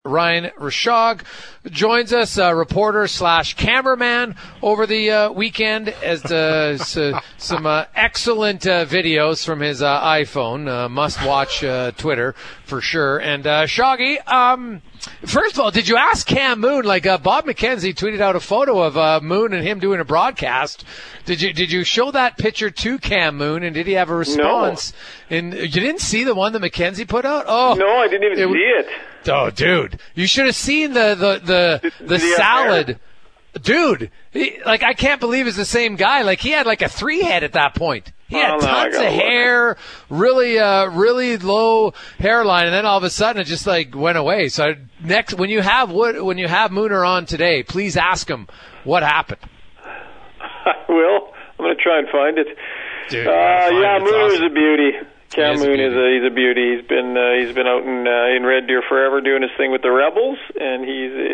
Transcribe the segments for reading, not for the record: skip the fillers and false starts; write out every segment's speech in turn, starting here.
Ryan Rishaug joins us, reporter / cameraman over the weekend, as some excellent videos from his iPhone. Must watch Twitter for sure. And Shoggy, first of all, did you ask Cam Moon? Like Bob McKenzie tweeted out a photo of Moon and him doing a broadcast. Did you show that picture to Cam Moon, and did he have a response? No. And you didn't see the one that McKenzie put out? Oh, no, I didn't even see it. Oh, dude, you should have seen the salad. Dude, I can't believe it's the same guy. Like, he had like a 3-head at that point. He had tons of hair, really low hairline, and then all of a sudden it just like went away. So next, when you have Mooner on today, please ask him what happened. I will. I'm going to try and find it. Dude, Mooner's awesome. A beauty. Cam Moon he's a beauty. He's been out in Red Deer forever doing his thing with the Rebels, and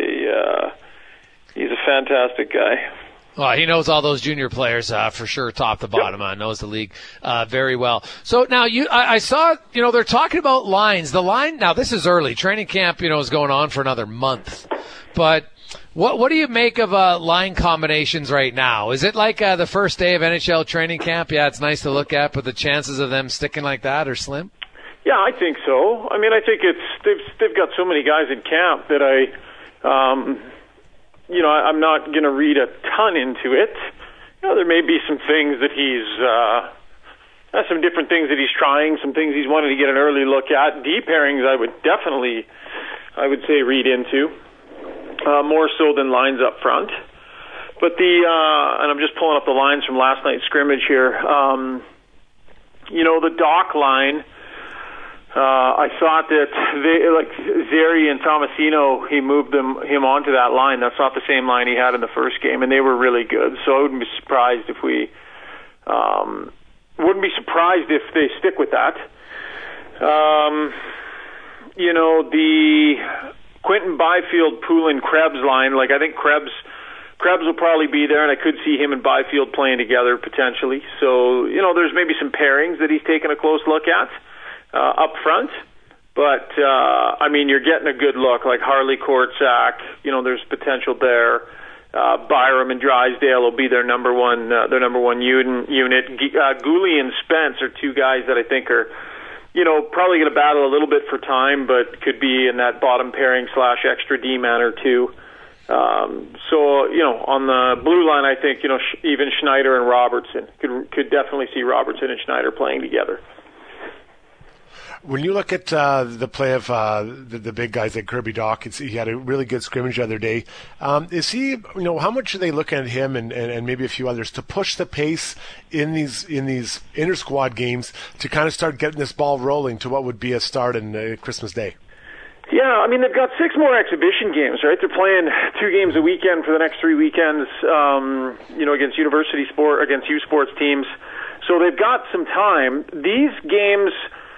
he's a fantastic guy. Well, he knows all those junior players for sure, top to bottom. Knows the league very well. So now I saw they're talking about lines. The line now, this is early training camp. Is going on for another month, but. What do you make of line combinations right now? Is it like the first day of NHL training camp? Yeah, it's nice to look at, but the chances of them sticking like that are slim? Yeah, I think so. I mean, I think they've got so many guys in camp that I'm not going to read a ton into it. There may be some things that some different things that he's trying, some things he's wanted to get an early look at. Deep pairings, I would say read into. More so than lines up front. But and I'm just pulling up the lines from last night's scrimmage here. The Dock line, I thought that Zeri and Tomasino, he moved him onto that line. That's not the same line he had in the first game, and they were really good. So I wouldn't be surprised if they stick with that. The Quentin Byfield, Poulin, Krebs line, I think Krebs will probably be there, and I could see him and Byfield playing together potentially. So, there's maybe some pairings that he's taken a close look at up front. But, you're getting a good look, like Harley Korczak, there's potential there. Byram and Drysdale will be their number one unit. Gooley and Spence are two guys that I think are probably going to battle a little bit for time, but could be in that bottom pairing / extra D-man or two. On the blue line, I think, even Schneider and Robertson. Could definitely see Robertson and Schneider playing together. When you look at the play of the big guys like Kirby Dach, he had a really good scrimmage the other day. Is he, how much are they looking at him and maybe a few others to push the pace in these inter-squad games to kind of start getting this ball rolling to what would be a start in Christmas Day? Yeah, they've got 6 more exhibition games, right? They're playing 2 games a weekend for the next 3 weekends, against against U Sports teams. So they've got some time. These games,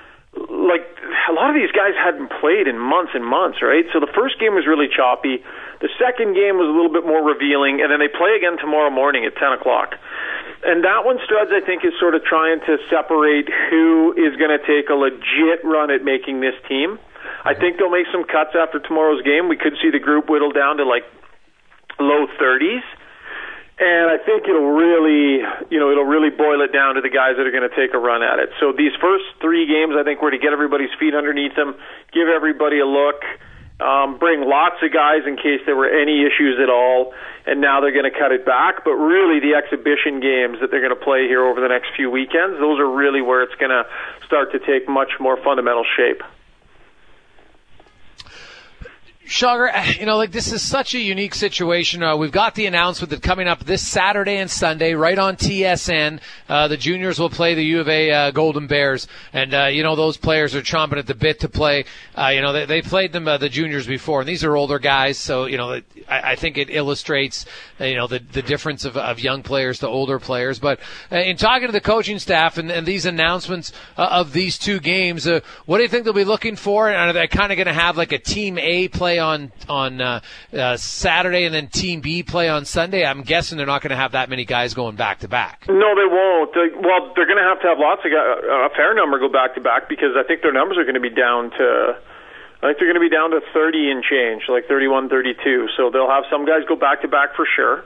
a lot of these guys hadn't played in months and months, right? So the first game was really choppy. The second game was a little bit more revealing, and then they play again tomorrow morning at 10 o'clock. And that one, Struds, I think, is sort of trying to separate who is going to take a legit run at making this team. I think they'll make some cuts after tomorrow's game. We could see the group whittle down to low 30s. And I think it'll really boil it down to the guys that are going to take a run at it. So these first 3 games, I think, were to get everybody's feet underneath them, give everybody a look, bring lots of guys in case there were any issues at all, and now they're going to cut it back. But really, the exhibition games that they're going to play here over the next few weekends, those are really where it's going to start to take much more fundamental shape. Schauger, this is such a unique situation. We've got the announcement that coming up this Saturday and Sunday, right on TSN, the juniors will play the U of A Golden Bears. And, those players are chomping at the bit to play. They played them, the juniors before, and these are older guys. So, I think it illustrates, the difference of young players to older players. But in talking to the coaching staff and these announcements of these 2 games, what do you think they'll be looking for? And are they kind of going to have like a Team A play on Saturday and then Team B play on Sunday? I'm guessing they're not going to have that many guys going back to back. No, they won't. They're going to have lots of guys, a fair number go back to back, because I think their numbers are going to be down to I think they're going to be down to 30 and change, like 31, 32. So they'll have some guys go back-to-back for sure.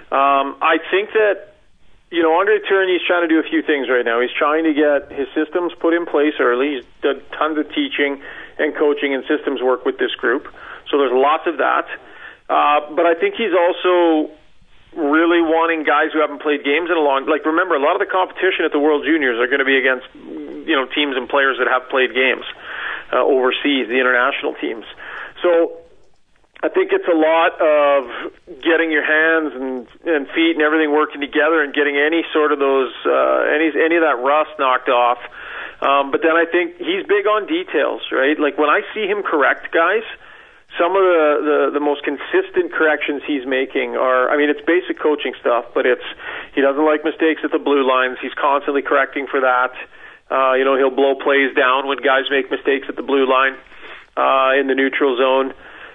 I think that, Andre Tourigny's trying to do a few things right now. He's trying to get his systems put in place early. He's done tons of teaching and coaching and systems work with this group. So there's lots of that. But I think he's also really wanting guys who haven't played games in a long... Like, remember, a lot of the competition at the World Juniors are going to be against, teams and players that have played games overseas, the international teams. So I think it's a lot of getting your hands and feet and everything working together and getting any sort of those any of that rust knocked off. But then I think he's big on details, right? Like when I see him correct guys, some of the most consistent corrections he's making are, it's basic coaching stuff, but he doesn't like mistakes at the blue lines. He's constantly correcting for that. He'll blow plays down when guys make mistakes at the blue line in the neutral zone.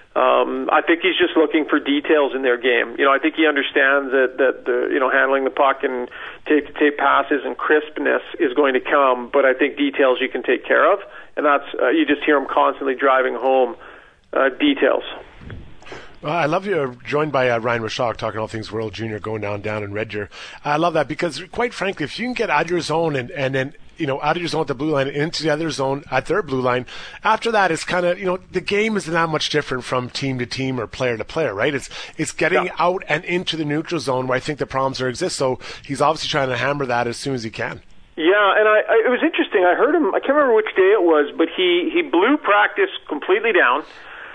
I think he's just looking for details in their game. I think he understands that handling the puck and tape passes and crispness is going to come, but I think details you can take care of, and that's you just hear him constantly driving home details. Well, I love you're joined by Ryan Rishaug talking all things World Junior going down in Red Deer. I love that because, quite frankly, if you can get out of your zone and then out of your zone at the blue line into the other zone at their blue line, after that it's kind of, the game isn't that much different from team to team or player to player, right? It's getting out and into the neutral zone where I think the problems exist. So he's obviously trying to hammer that as soon as he can. Yeah, and it was interesting. I heard him, I can't remember which day it was, but he blew practice completely down.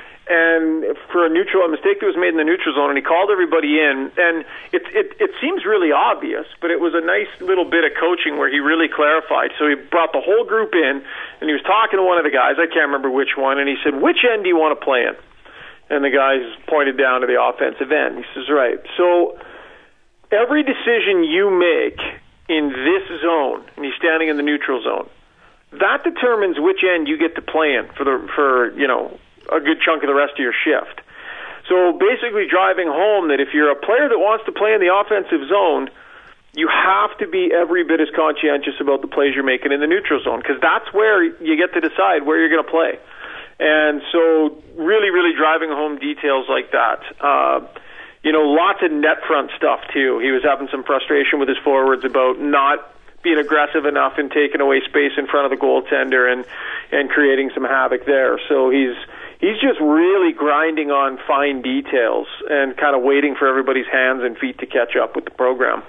And for a mistake that was made in the neutral zone, and he called everybody in, and it seems really obvious, but it was a nice little bit of coaching where he really clarified. So he brought the whole group in, and he was talking to one of the guys, I can't remember which one, and he said, "Which end do you want to play in?" And the guys pointed down to the offensive end. He says, "Right. So every decision you make in this zone," and he's standing in the neutral zone, "that determines which end you get to play in for a good chunk of the rest of your shift." So basically driving home that if you're a player that wants to play in the offensive zone, you have to be every bit as conscientious about the plays you're making in the neutral zone, because that's where you get to decide where you're going to play. And so really, really driving home details like that. Lots of net front stuff too. He was having some frustration with his forwards about not being aggressive enough in taking away space in front of the goaltender and creating some havoc there. So he's just really grinding on fine details and kind of waiting for everybody's hands and feet to catch up with the program.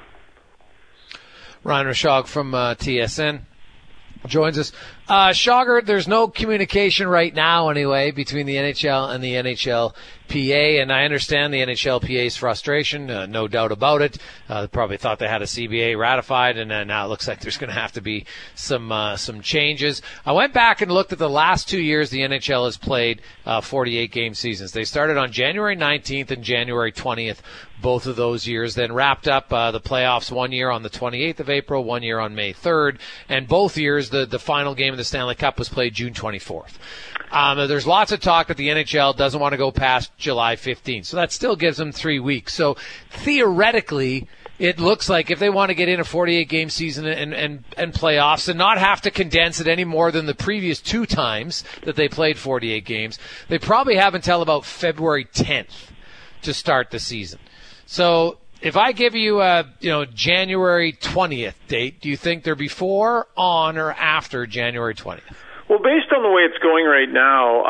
Ryan Rishaug from TSN joins us. Schauger, there's no communication right now anyway between the NHL and the NHLPA, and I understand the NHLPA's frustration, no doubt about it. They probably thought they had a CBA ratified, and now it looks like there's going to have to be some changes. I went back and looked at the last 2 years the NHL has played 48-game seasons. They started on January 19th and January 20th, both of those years, then wrapped up the playoffs 1 year on the 28th of April, 1 year on May 3rd, and both years the final game of the Stanley Cup was played June 24th. There's lots of talk that the NHL doesn't want to go past July 15th, so that still gives them 3 weeks. So theoretically, it looks like if they want to get in a 48-game season and playoffs and not have to condense it any more than the previous 2 times that they played 48 games, they probably have until about February 10th to start the season. So if I give you a January 20th date, do you think they're before, on, or after January 20th? Well, based on the way it's going right now,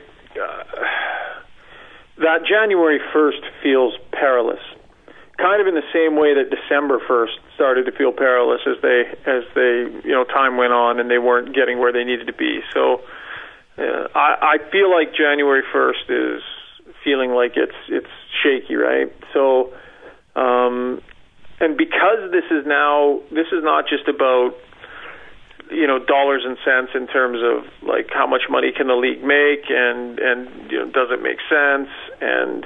that January 1st feels perilous. Kind of in the same way that December 1st started to feel perilous as they time went on and they weren't getting where they needed to be. So I feel like January 1st is feeling like it's shaky, right? So, and because this is not just about, dollars and cents in terms of like how much money can the league make and does it make sense, and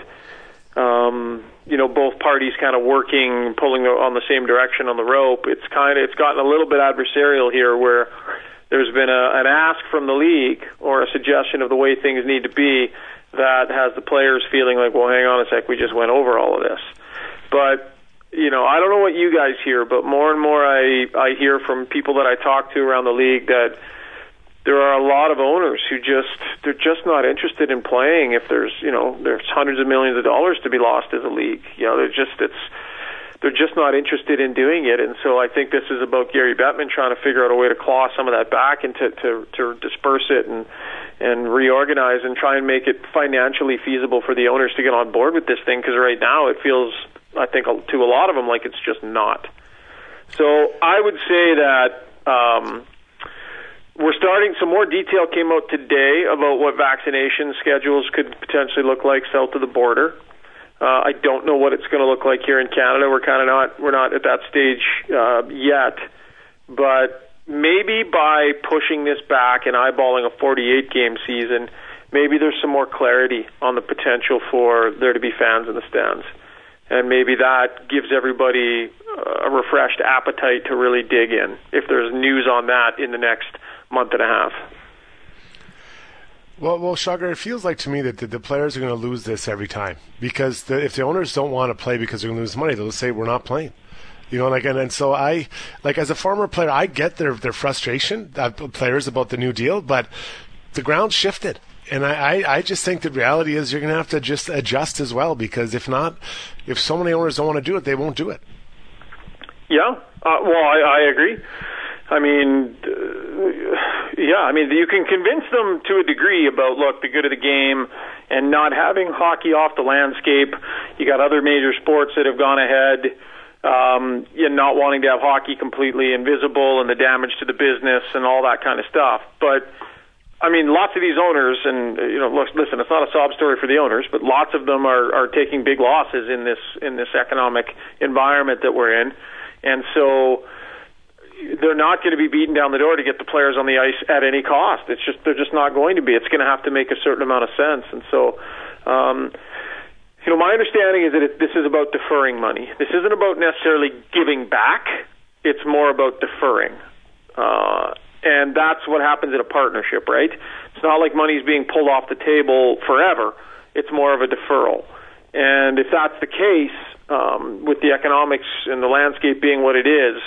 both parties kind of working, pulling on the same direction on the rope. It's gotten a little bit adversarial here, where there's been an ask from the league or a suggestion of the way things need to be that has the players feeling like, well, hang on a sec, we just went over all of this. But, I don't know what you guys hear, but more and more I hear from people that I talk to around the league that there are a lot of owners who they're just not interested in playing if there's hundreds of millions of dollars to be lost as a league. They're just not interested in doing it. And so I think this is about Gary Bettman trying to figure out a way to claw some of that back and to disperse it and reorganize and try and make it financially feasible for the owners to get on board with this thing, because right now it feels, I think, to a lot of them like it's just not. So I would say that we're starting, some more detail came out today about what vaccination schedules could potentially look like south of the border. I don't know what it's going to look like here in Canada. We're not at that stage yet, but maybe by pushing this back and eyeballing a 48-game season, maybe there's some more clarity on the potential for there to be fans in the stands. And maybe that gives everybody a refreshed appetite to really dig in, if there's news on that in the next month and a half. Well, Sugar, it feels like to me that the players are going to lose this every time, because if the owners don't want to play because they're going to lose money, they'll just say, we're not playing. And so I, as a former player, I get their frustration, players, about the new deal, but the ground's shifted. And I just think the reality is you're going to have to just adjust as well, because if not, if so many owners don't want to do it, they won't do it. Yeah, I agree. You can convince them to a degree about, look, the good of the game and not having hockey off the landscape. You got other major sports that have gone ahead, not wanting to have hockey completely invisible and the damage to the business and all that kind of stuff. But lots of these owners, and listen, it's not a sob story for the owners, but lots of them are taking big losses in this economic environment that we're in, and so they're not going to be beaten down the door to get the players on the ice at any cost. They're just not going to be. It's going to have to make a certain amount of sense, and so. My understanding is that this is about deferring money. This isn't about necessarily giving back. It's more about deferring. And that's what happens in a partnership, right? It's not like money's being pulled off the table forever. It's more of a deferral. And if that's the case, with the economics and the landscape being what it is,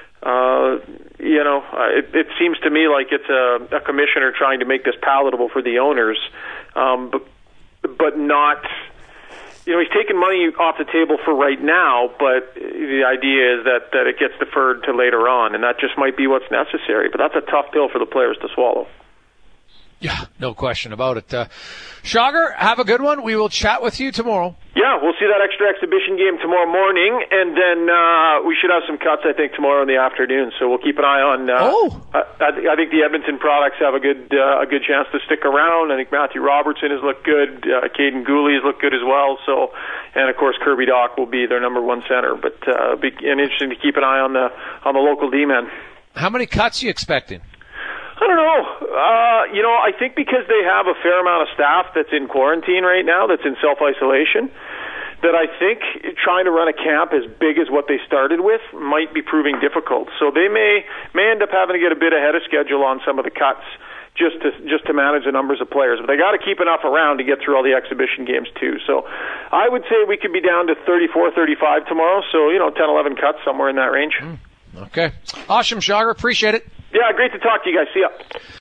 it seems to me like it's a commissioner trying to make this palatable for the owners, but not... he's taking money off the table for right now, but the idea is that it gets deferred to later on, and that just might be what's necessary. But that's a tough pill for the players to swallow. Yeah, no question about it. Shagar, have a good one. We will chat with you tomorrow. Yeah, we'll see that extra exhibition game tomorrow morning, and then we should have some cuts, I think, tomorrow in the afternoon. So we'll keep an eye on. I think the Edmonton products have a good chance to stick around. I think Matthew Robertson has looked good. Caden Gooley has looked good as well. So, and of course Kirby Dach will be their number one center. But be interesting to keep an eye on the local D-men. How many cuts are you expecting? I don't know. I think because they have a fair amount of staff that's in quarantine right now, that's in self-isolation, that I think trying to run a camp as big as what they started with might be proving difficult. So they may end up having to get a bit ahead of schedule on some of the cuts just to manage the numbers of players. But they got to keep enough around to get through all the exhibition games too. So I would say we could be down to 34, 35 tomorrow. So, 10, 11 cuts, somewhere in that range. Okay. Awesome, Shagar. Appreciate it. Yeah, great to talk to you guys. See ya.